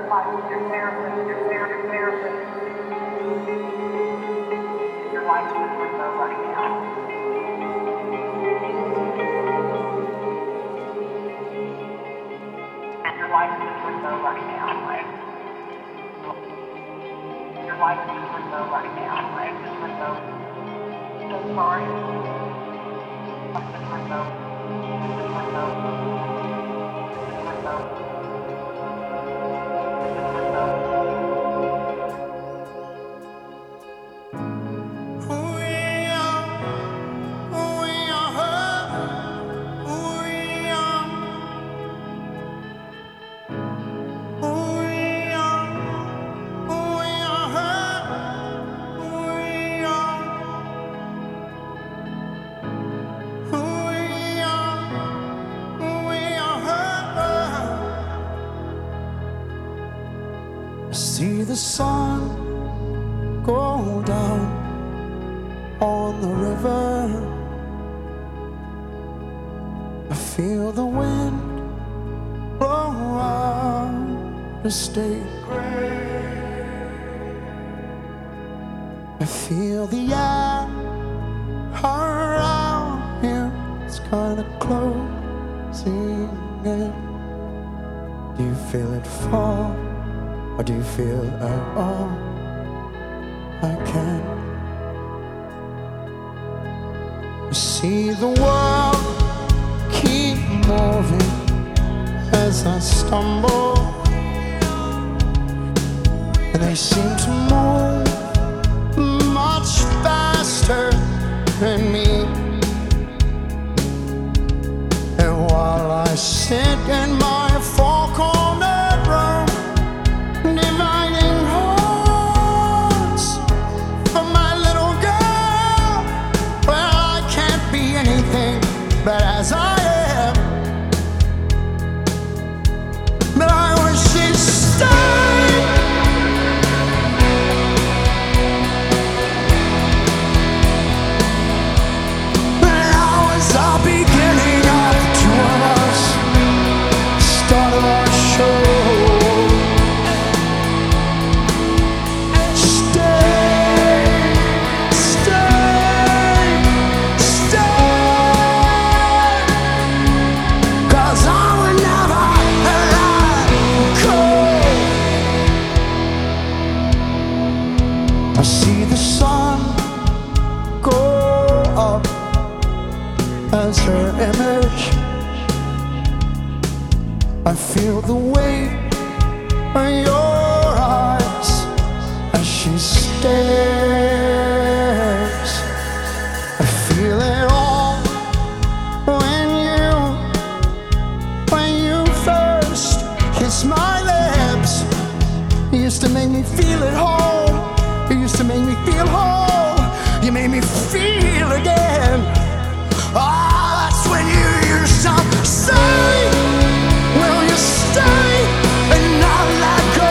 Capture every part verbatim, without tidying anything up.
See the sun go down on the river. I feel the wind blow out the state gray. I feel the air around here, it's kinda closing in. Do you feel it fall? Or do you feel at all? I can see the world keep moving as I stumble, and they seem to move much faster than me. And while I sit in my four-cornered room, but as I am, but I wish she'd stay. But I was the beginning of the two of us, start of our show. I see the sun go up as her image. I feel the weight of your eyes as she stares. I feel it all when you, when you first kiss my lips. You used to make me feel at home. You used to make me feel whole. You made me feel again. Ah, oh, that's when you used to say, will you stay and not let go?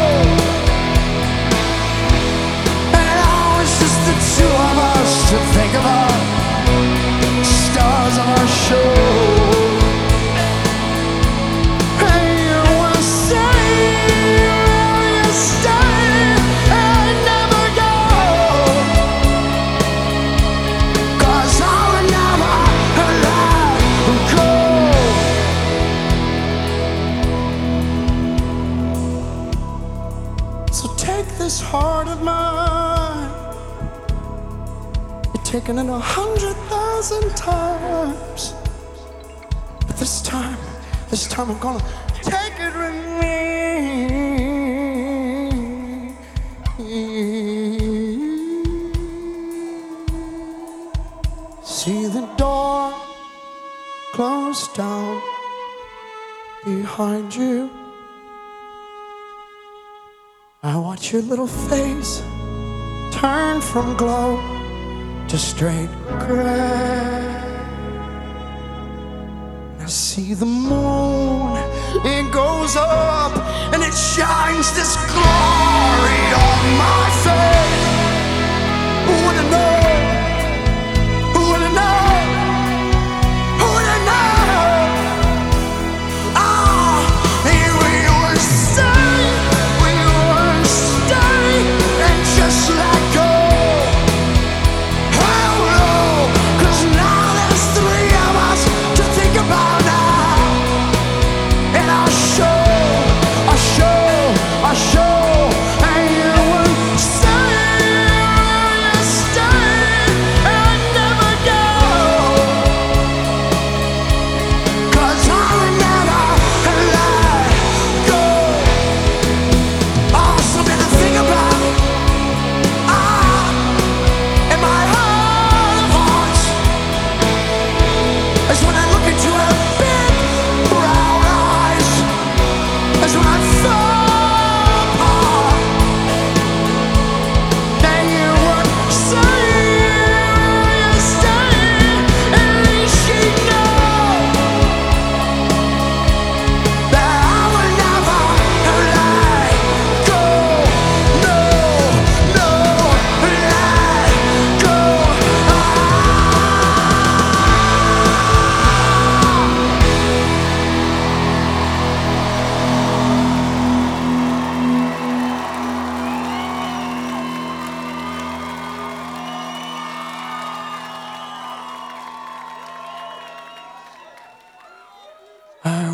And now it's just the two of us to think about stars of our show. And you will say, will you stay and never go? Cause I would never let go. So take this heart of mine, you're taking it a hundred thousand times, but this time, this time I'm gonna take it with me. See the door close down behind you. I watch your little face turn from glow to straight gray. I see the moon, it goes up and it shines this glory on my face. Who would have known? Who would have known? Who would have known? Ah, here we were saying.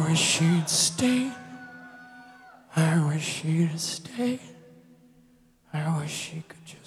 wish she'd stay. I wish she'd stay. I wish she could just